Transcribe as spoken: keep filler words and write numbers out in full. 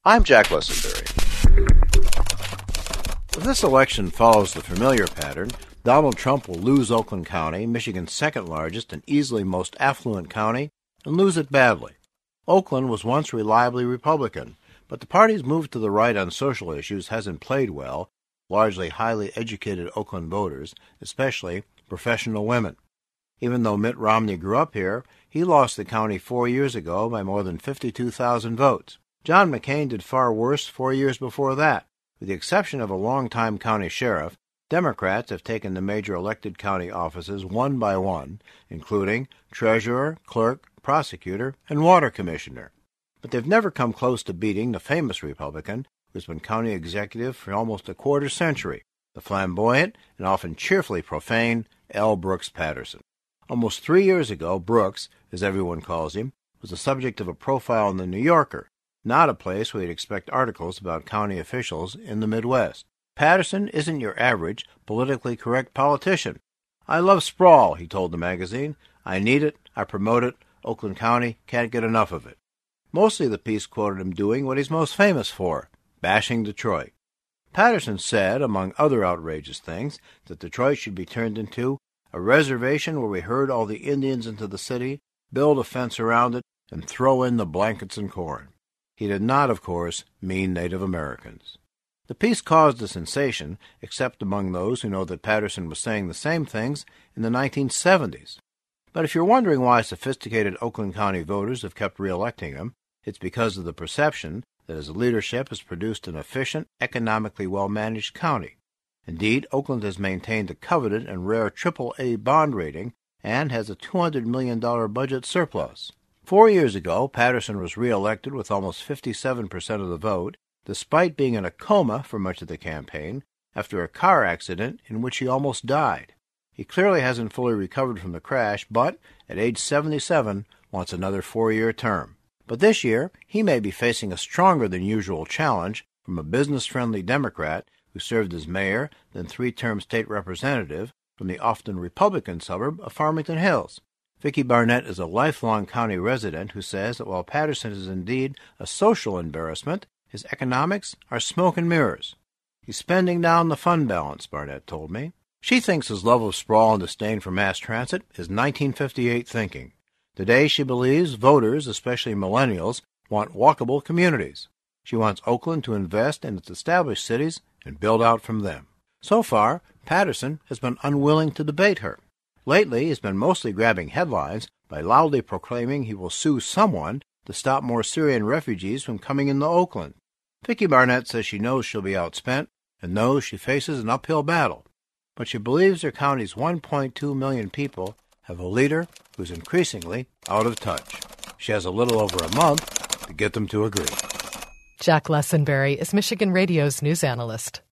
I'm Jack Lessenberry. If this election follows the familiar pattern, Donald Trump will lose Oakland County, Michigan's second largest and easily most affluent county, and lose it badly. Oakland was once reliably Republican, but the party's move to the right on social issues hasn't played well, largely highly educated Oakland voters, especially professional women. Even though Mitt Romney grew up here, he lost the county four years ago by more than fifty-two thousand votes. John McCain did far worse four years before that. With the exception of a longtime county sheriff, Democrats have taken the major elected county offices one by one, including treasurer, clerk, prosecutor, and water commissioner. But they've never come close to beating the famous Republican who's been county executive for almost a quarter century, the flamboyant and often cheerfully profane L. Brooks Patterson. Almost three years ago, Brooks, as everyone calls him, was the subject of a profile in the New Yorker, not a place where you'd expect articles about county officials in the Midwest. Patterson isn't your average politically correct politician. I love sprawl, he told the magazine. I need it, I promote it, Oakland County can't get enough of it. Mostly the piece quoted him doing what he's most famous for, bashing Detroit. Patterson said, among other outrageous things, that Detroit should be turned into a reservation where we herd all the Indians into the city, build a fence around it, and throw in the blankets and corn. He did not, of course, mean Native Americans. The piece caused a sensation, except among those who know that Patterson was saying the same things in the nineteen seventies. But if you're wondering why sophisticated Oakland County voters have kept re-electing him, it's because of the perception that his leadership has produced an efficient, economically well-managed county. Indeed, Oakland has maintained a coveted and rare triple A bond rating and has a two hundred million dollars budget surplus. Four years ago, Patterson was re-elected with almost fifty-seven percent of the vote, despite being in a coma for much of the campaign after a car accident in which he almost died. He clearly hasn't fully recovered from the crash, but at age seventy-seven wants another four-year term. But this year, he may be facing a stronger-than-usual challenge from a business-friendly Democrat who served as mayor, then three-term state representative from the often Republican suburb of Farmington Hills. Vicki Barnett is a lifelong county resident who says that while Patterson is indeed a social embarrassment, his economics are smoke and mirrors. He's spending down the fund balance, Barnett told me. She thinks his love of sprawl and disdain for mass transit is nineteen fifty-eight thinking. Today, she believes voters, especially millennials, want walkable communities. She wants Oakland to invest in its established cities and build out from them. So far, Patterson has been unwilling to debate her. Lately, he's been mostly grabbing headlines by loudly proclaiming he will sue someone to stop more Syrian refugees from coming into Oakland. Vicki Barnett says she knows she'll be outspent and knows she faces an uphill battle, but she believes her county's one point two million people have a leader who's increasingly out of touch. She has a little over a month to get them to agree. Jack Lessenberry is Michigan Radio's news analyst.